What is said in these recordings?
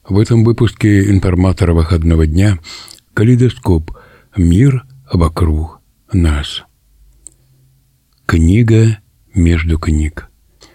В этом выпуске информатора выходного дня калейдоскоп «Мир вокруг нас». Книга между книг.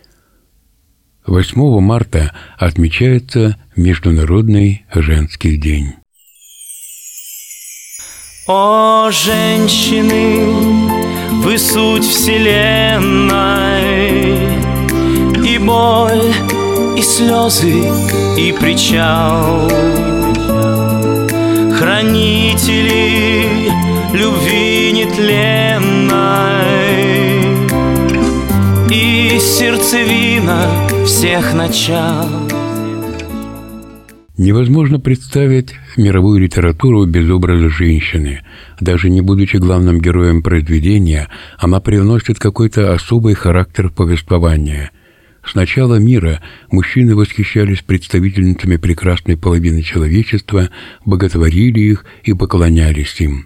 8 марта отмечается Международный женский день. О, женщины, вы суть вселенной, и боль, и слезы, и причал, хранители любви нетленной и сердцевина всех начал. Невозможно представить мировую литературу без образа женщины. Даже не будучи главным героем произведения, она привносит какой-то особый характер повествования. С начала мира мужчины восхищались представительницами прекрасной половины человечества, боготворили их и поклонялись им.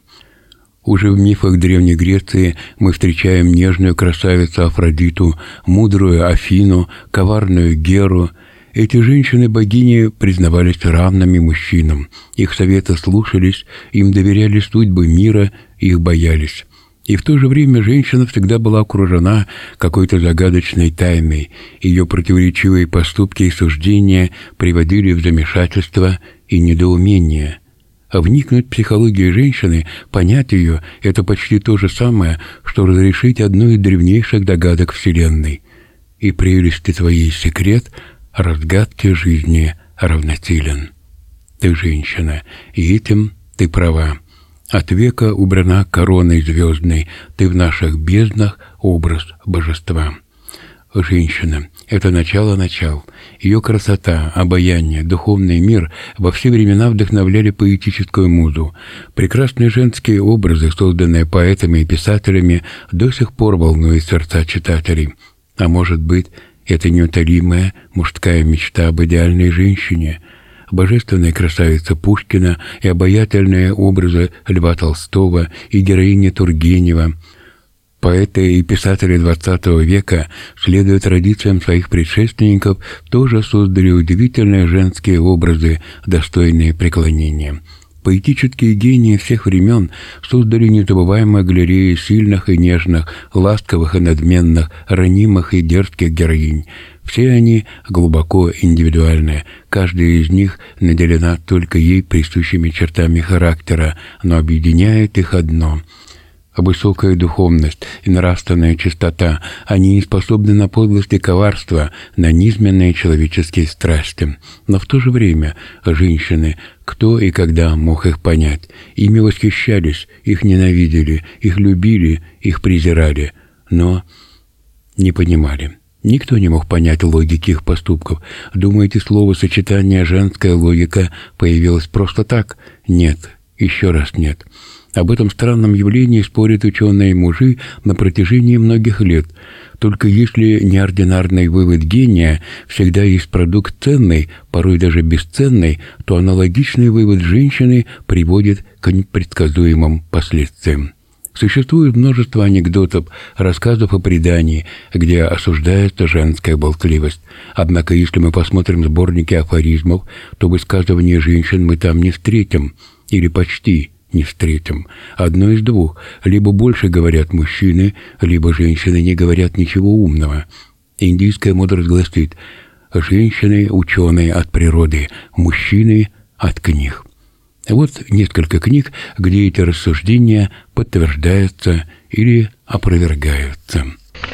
Уже в мифах Древней Греции мы встречаем нежную красавицу Афродиту, мудрую Афину, коварную Геру. Эти женщины-богини признавались равными мужчинам, их советы слушались, им доверяли судьбы мира, их боялись. И в то же время женщина всегда была окружена какой-то загадочной тайной, ее противоречивые поступки и суждения приводили в замешательство и недоумение. А вникнуть в психологию женщины, понять ее – это почти то же самое, что разрешить одну из древнейших догадок Вселенной. И прелести твоей секрет – разгадке жизни равносилен. Ты женщина, и этим ты права. От века убрана короной звездной, ты в наших безднах образ божества. Женщина – это начало начал. Ее красота, обаяние, духовный мир во все времена вдохновляли поэтическую музу. Прекрасные женские образы, созданные поэтами и писателями, до сих пор волнуют сердца читателей. А может быть, это неутолимая мужская мечта об идеальной женщине, божественная красавица Пушкина и обаятельные образы Льва Толстого и героини Тургенева. Поэты и писатели XX века, следуя традициям своих предшественников, тоже создали удивительные женские образы, достойные преклонения. Поэтические гении всех времен создали незабываемые галереи сильных и нежных, ласковых и надменных, ранимых и дерзких героинь. Все они глубоко индивидуальны, каждая из них наделена только ей присущими чертами характера, но объединяет их одно — высокая духовность и нравственная чистота. Они не способны на подлость и коварство, на низменные человеческие страсти. Но в то же время женщины, кто и когда мог их понять? Ими восхищались, их ненавидели, их любили, их презирали, но не понимали. Никто не мог понять логики их поступков. Думаете, словосочетание «женская логика» появилось просто так? Нет, еще раз нет. Об этом странном явлении спорят ученые и мужи на протяжении многих лет. Только если неординарный вывод гения всегда есть продукт ценный, порой даже бесценный, то аналогичный вывод женщины приводит к непредсказуемым последствиям. Существует множество анекдотов, рассказов и преданий, где осуждается женская болтливость. Однако, если мы посмотрим сборники афоризмов, то высказывания женщин мы там не встретим, или почти не встретим. Одно из двух. Либо больше говорят мужчины, либо женщины не говорят ничего умного. Индийская мудрость гласит: женщины – ученые от природы, мужчины – от книг. Вот несколько книг, где эти рассуждения подтверждаются или опровергаются.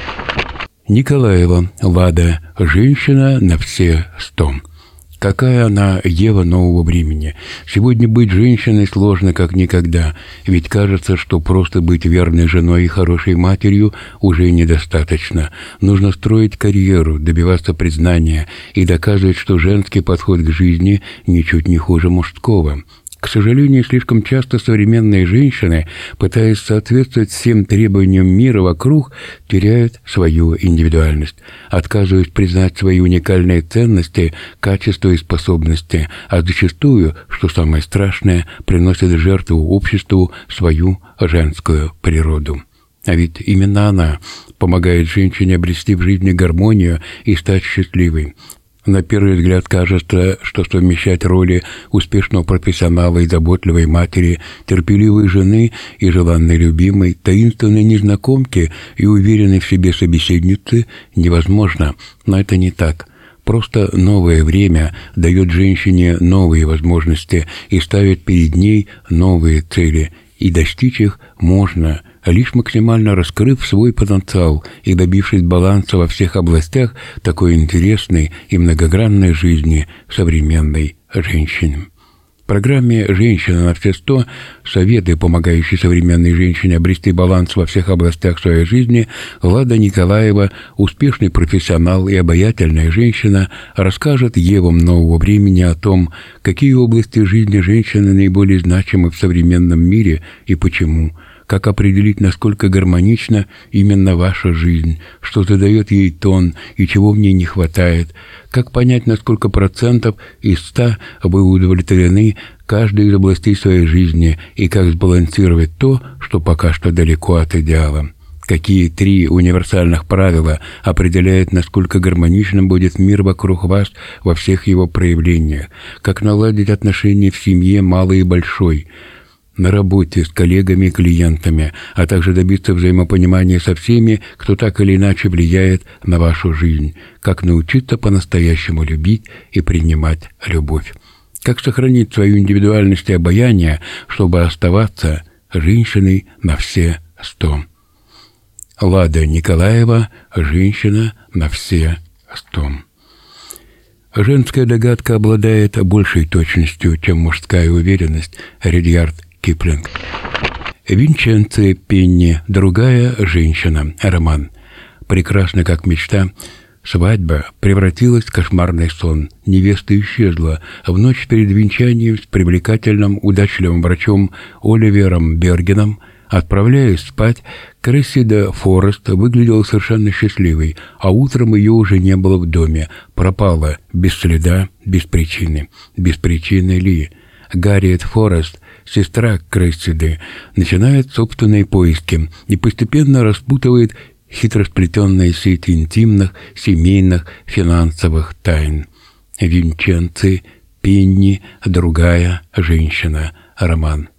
Николаева Лада. Женщина на все 100. Какая она Ева нового времени. Сегодня быть женщиной сложно как никогда, ведь кажется, что просто быть верной женой и хорошей матерью уже недостаточно. Нужно строить карьеру, добиваться признания и доказывать, что женский подход к жизни ничуть не хуже мужского. К сожалению, слишком часто современные женщины, пытаясь соответствовать всем требованиям мира вокруг, теряют свою индивидуальность, отказываясь признать свои уникальные ценности, качества и способности, а зачастую, что самое страшное, приносят в жертву обществу свою женскую природу. А ведь именно она помогает женщине обрести в жизни гармонию и стать счастливой. На первый взгляд кажется, что совмещать роли успешного профессионала и заботливой матери, терпеливой жены и желанной любимой, таинственной незнакомки и уверенной в себе собеседницы невозможно, но это не так. Просто новое время дает женщине новые возможности и ставит перед ней новые цели, и достичь их можно, лишь максимально раскрыв свой потенциал и добившись баланса во всех областях такой интересной и многогранной жизни современной женщины. В программе «Женщина на все 100» советы, помогающие современной женщине обрести баланс во всех областях своей жизни, Лада Николаева, успешный профессионал и обаятельная женщина, расскажет Евам нового времени о том, какие области жизни женщины наиболее значимы в современном мире и почему, как определить, насколько гармонична именно ваша жизнь, что задает ей тон и чего в ней не хватает, как понять, на сколько процентов из 100 вы удовлетворены каждой из областей своей жизни и как сбалансировать то, что пока что далеко от идеала. Какие 3 универсальных правила определяют, насколько гармоничным будет мир вокруг вас во всех его проявлениях, как наладить отношения в семье малой и большой, на работе с коллегами и клиентами, а также добиться взаимопонимания со всеми, кто так или иначе влияет на вашу жизнь, как научиться по-настоящему любить и принимать любовь, как сохранить свою индивидуальность и обаяние, чтобы оставаться женщиной на все 100. Лада Николаева, женщина на все 100. Женская догадка обладает большей точностью, чем мужская уверенность. Ридьярд Киплинг. Винченцо Пенни. Другая женщина. Роман. Прекрасно как мечта. Свадьба превратилась в кошмарный сон. Невеста исчезла. В ночь перед венчанием с привлекательным, удачливым врачом Оливером Бергеном, отправляясь спать, Крессида Форест выглядела совершенно счастливой, а утром ее уже не было в доме. Пропала без следа, без причины. Без причины ли? Гарриет Форест, сестра Крессиды, начинает собственные поиски и постепенно распутывает хитросплетенные сети интимных, семейных, финансовых тайн. Винченцо Пенни. Другая женщина. Роман.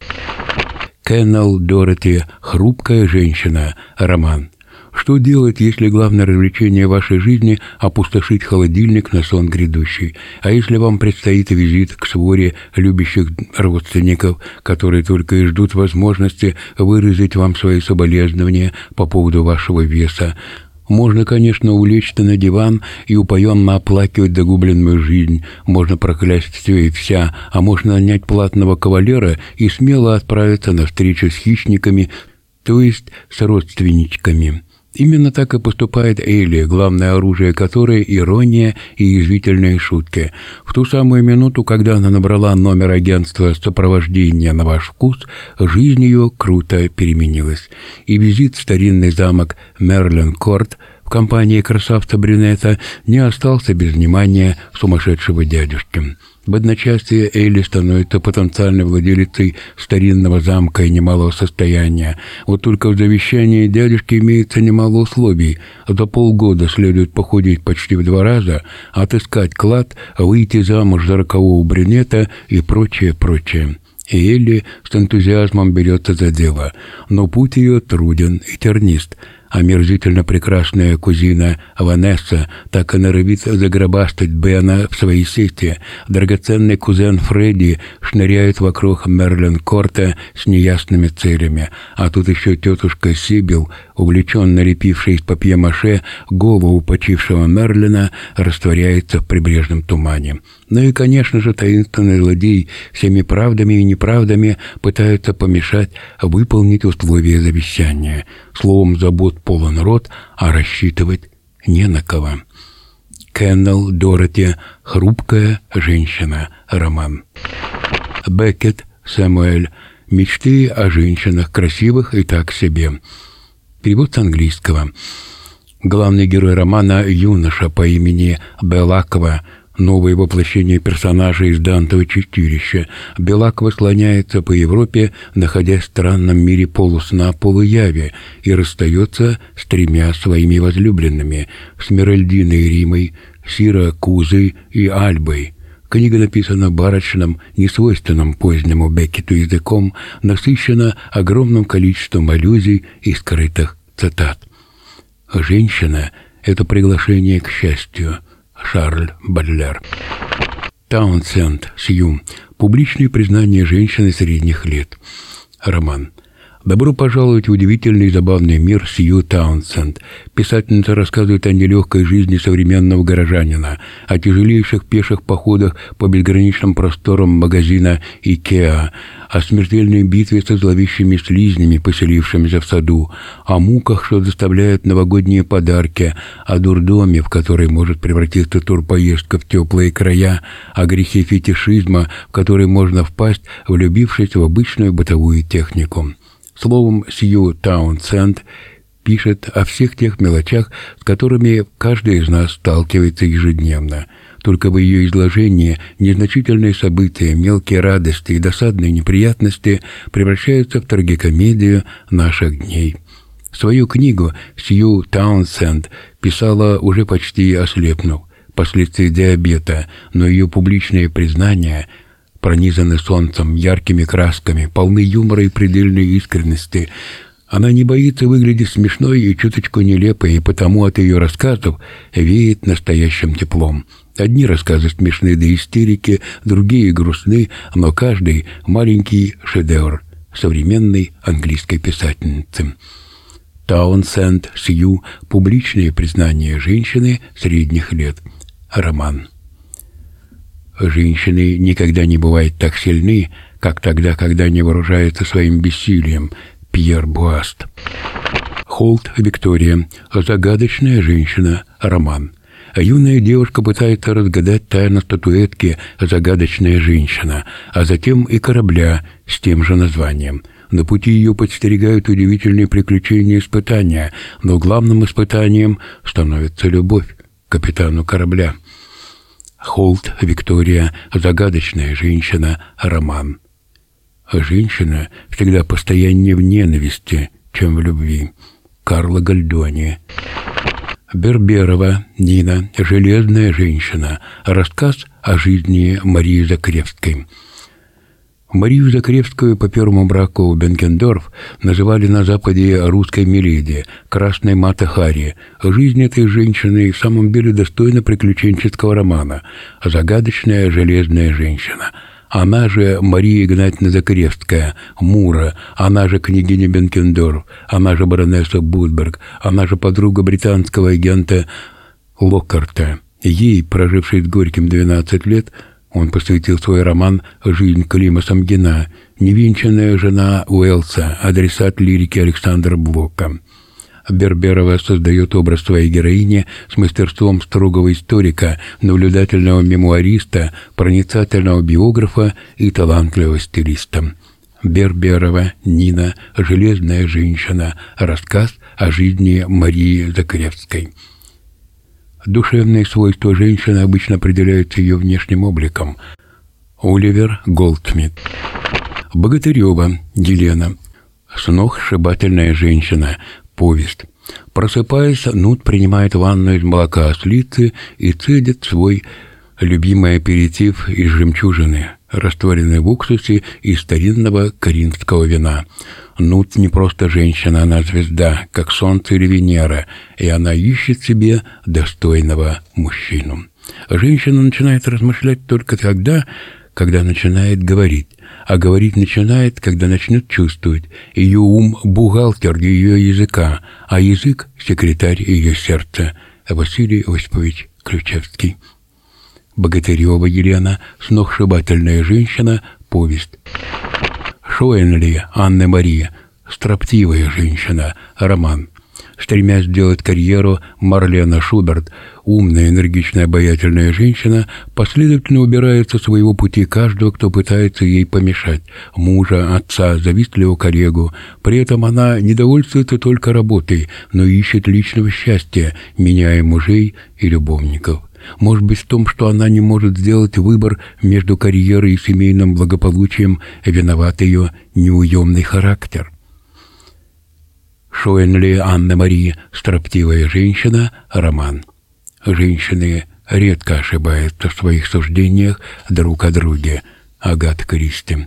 Кеннел Дороти. Хрупкая женщина. Роман. Что делать, если главное развлечение вашей жизни – опустошить холодильник на сон грядущий? А если вам предстоит визит к своре любящих родственников, которые только и ждут возможности выразить вам свои соболезнования по поводу вашего веса? Можно, конечно, улечься на диван и упоенно оплакивать загубленную жизнь, можно проклясть все и вся, а можно нанять платного кавалера и смело отправиться на встречу с хищниками, то есть с родственничками. Именно так и поступает Элли, главное оружие которой – ирония и язвительные шутки. В ту самую минуту, когда она набрала номер агентства сопровождения на ваш вкус, жизнь ее круто переменилась. И визит в старинный замок Мерлин-Корт в компании красавца-брюнета не остался без внимания сумасшедшего дядюшки. В одночасье Элли становится потенциальной владелицей старинного замка и немалого состояния. Вот только в завещании дядюшки имеется немало условий. За полгода следует похудеть почти в 2 раза, отыскать клад, выйти замуж за рокового брюнета и прочее, прочее. И Элли с энтузиазмом берется за дело, но путь ее труден и тернист. Омерзительно прекрасная кузина Ванесса так и норовит загробастать Бена в своей сети. Драгоценный кузен Фредди шныряет вокруг Мерлин-Корта с неясными целями. А тут еще тетушка Сибил, увлеченно лепившая из папье-маше голову почившего Мерлина, растворяется в прибрежном тумане. Ну и, конечно же, таинственный злодей всеми правдами и неправдами пытается помешать выполнить условия завещания. Словом, забот полон рот, а рассчитывать не на кого. Кеннел Дороти. Хрупкая женщина. Роман. Беккет Сэмюэль. Мечты о женщинах, красивых и так себе. Перевод с английского. Главный герой романа – юноша по имени Белаква, новое воплощение персонажа из Дантова чистилища. Белаква слоняется по Европе, находясь в странном мире полусна, полуяви, и расстается с 3 своими возлюбленными – Смиральдиной Римой, Сиракузой и Альбой. Книга написана барочным, несвойственным позднему Беккету языком, насыщена огромным количеством аллюзий и скрытых цитат. «Женщина — это приглашение к счастью» Шарль Бодлер. Таунсенд Сью. Публичные признания женщины средних лет. Роман. Добро пожаловать в удивительный и забавный мир Сью Таунсенд. Писательница рассказывает о нелегкой жизни современного горожанина, о тяжелейших пеших походах по безграничным просторам магазина «Икеа», о смертельной битве со зловещими слизнями, поселившимися в саду, о муках, что доставляют новогодние подарки, о дурдоме, в который может превратиться турпоездка в теплые края, о грехе фетишизма, в который можно впасть, влюбившись в обычную бытовую технику. Словом, Сью Таунсенд пишет о всех тех мелочах, с которыми каждый из нас сталкивается ежедневно. Только в ее изложении незначительные события, мелкие радости и досадные неприятности превращаются в трагикомедию наших дней. Свою книгу Сью Таунсенд писала уже почти ослепнув, впоследствии диабета, но ее публичные признания пронизаны солнцем, яркими красками, полны юмора и предельной искренности. Она не боится выглядеть смешной и чуточку нелепой, и потому от ее рассказов веет настоящим теплом. Одни рассказы смешны до истерики, другие грустны, но каждый — маленький шедевр современной английской писательницы. Таунсенд Сью. Публичные признания женщины средних лет. Роман. Женщины никогда не бывают так сильны, как тогда, когда они вооружаются своим бессилием. Пьер Буаст. Холт Виктория. Загадочная женщина. Роман. Юная девушка пытается разгадать тайну статуэтки «Загадочная женщина», а затем и корабля с тем же названием. На пути ее подстерегают удивительные приключения и испытания, но главным испытанием становится любовь к капитану корабля. Холт Виктория. Загадочная женщина. Роман. Женщина всегда постояннее в ненависти, чем в любви. Карла Гальдони. Берберова Нина. Железная женщина. Рассказ о жизни Марии Закревской. Марию Закревскую по первому браку Бенкендорф называли на Западе русской Миледи, красной Мата Хари. Жизнь этой женщины в самом деле достойна приключенческого романа. Загадочная железная женщина. Она же Мария Игнатьевна Закревская, Мура, она же княгиня Бенкендорф, она же баронесса Будберг, она же подруга британского агента Локкарта. Ей, прожившей с Горьким 12 лет, он посвятил свой роман «Жизнь Клима Самгина», невенчанная жена Уэллса, адресат лирики Александра Блока. Берберова создает образ своей героини с мастерством строгого историка, наблюдательного мемуариста, проницательного биографа и талантливого стилиста. Берберова Нина. Железная женщина. Рассказ о жизни Марии Закревской. Душевные свойства женщины обычно определяются ее внешним обликом. Оливер Голдсмит. Богатырева Елена. Сногсшибательная женщина. Повесть. Просыпаясь, Нут принимает ванну из молока ослицы и цедит свой любимый аперитив из жемчужины, растворенной в уксусе из старинного коринфского вина. Нут не просто женщина, она звезда, как солнце или Венера, и она ищет себе достойного мужчину. Женщина начинает размышлять только тогда, когда начинает говорить, а говорить начинает, когда начнет чувствовать. Ее ум – бухгалтер ее языка, а язык – секретарь ее сердца. Василий Осипович Ключевский. Богатырева Елена. Сногсшибательная женщина. Повесть. Шоенли Анна Мария. Строптивая женщина. Роман. Стремясь сделать карьеру, Марлена Шуберт, умная, энергичная, обаятельная женщина, последовательно убирает со своего пути каждого, кто пытается ей помешать – мужа, отца, завистливого коллегу. При этом она не довольствуется только работой, но ищет личного счастья, меняя мужей и любовников. Может быть, в том, что она не может сделать выбор между карьерой и семейным благополучием, виноват ее неуемный характер. Шоенли Анна Мария. Строптивая женщина. Роман. Женщины редко ошибаются в своих суждениях друг о друге. Агата Кристи.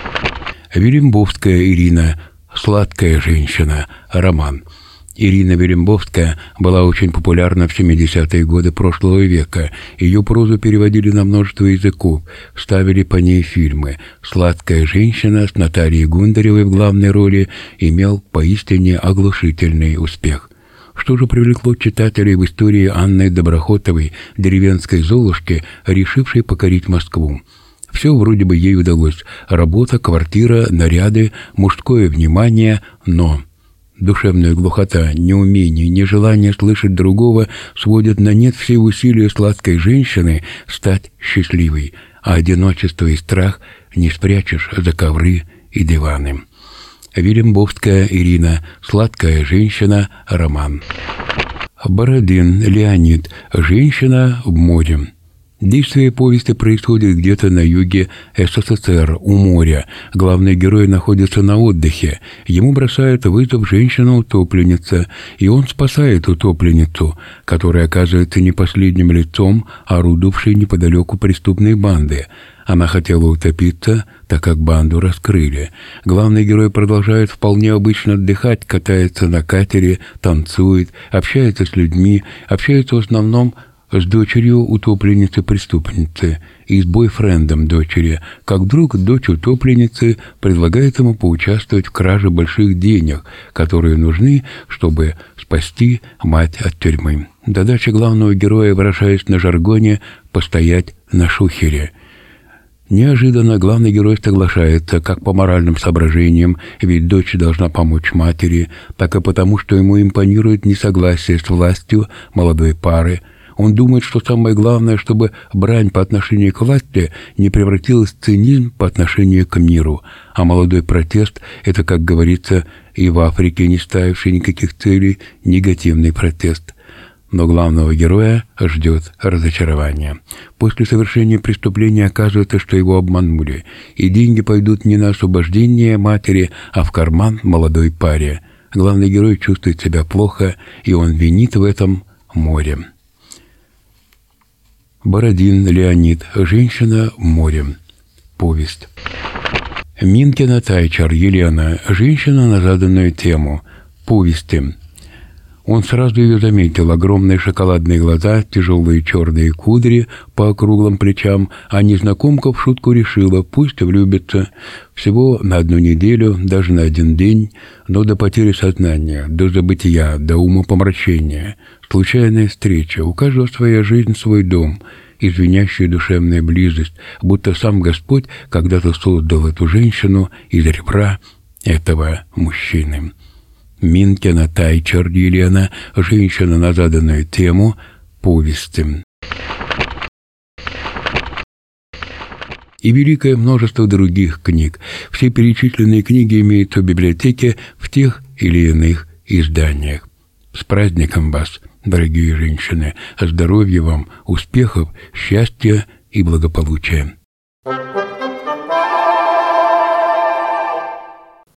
Верембовская Ирина. «Сладкая женщина». Роман. Ирина Верембовская была очень популярна в 70-е годы прошлого века. Ее прозу переводили на множество языков, ставили по ней фильмы. «Сладкая женщина» с Натальей Гундаревой в главной роли имел поистине оглушительный успех. Что же привлекло читателей в истории Анны Доброхотовой, деревенской Золушки, решившей покорить Москву? Все вроде бы ей удалось. Работа, квартира, наряды, мужское внимание, но душевная глухота, неумение, нежелание слышать другого сводят на нет все усилия сладкой женщины стать счастливой, а одиночество и страх не спрячешь за ковры и диваны. Верембовская Ирина. «Сладкая женщина». Роман. Бородин Леонид. «Женщина в море». Действие повести происходит где-то на юге СССР, у моря. Главный герой находится на отдыхе. Ему бросает вызов женщина-утопленница, и он спасает утопленницу, которая оказывается не последним лицом орудовавшей неподалеку преступной банды. Она хотела утопиться, так как банду раскрыли. Главный герой продолжает вполне обычно отдыхать, катается на катере, танцует, общается с людьми, общается в основном с дочерью утопленницы-преступницы и с бойфрендом дочери, как вдруг дочь утопленницы предлагает ему поучаствовать в краже больших денег, которые нужны, чтобы спасти мать от тюрьмы. Задача главного героя, выражаясь на жаргоне, постоять на шухере. Неожиданно главный герой соглашается как по моральным соображениям, ведь дочь должна помочь матери, так и потому, что ему импонирует несогласие с властью молодой пары. Он думает, что самое главное, чтобы брань по отношению к власти не превратилась в цинизм по отношению к миру, а молодой протест – это, как говорится, и в Африке не ставивший никаких целей, негативный протест. Но главного героя ждет разочарование. После совершения преступления оказывается, что его обманули, и деньги пойдут не на освобождение матери, а в карман молодой паре. Главный герой чувствует себя плохо, и он винит в этом море. Бородин Леонид. «Женщина в море». Повесть. Минкина Тайчар Елена. «Женщина на заданную тему». Повести. Он сразу ее заметил. Огромные шоколадные глаза, тяжелые черные кудри по округлым плечам, а незнакомка в шутку решила, пусть влюбится. Всего на 1 неделю, даже на 1 день, но до потери сознания, до забытия, до умопомрачения. Случайная встреча. У каждого своя жизнь, свой дом, извиняющая душевная близость, будто сам Господь когда-то создал эту женщину из ребра этого мужчины. Минкина Тайчар Елена. «Женщина на заданную тему». Повести. И великое множество других книг. Все перечисленные книги имеются в библиотеке в тех или иных изданиях. С праздником вас, дорогие женщины! Здоровья вам, успехов, счастья и благополучия!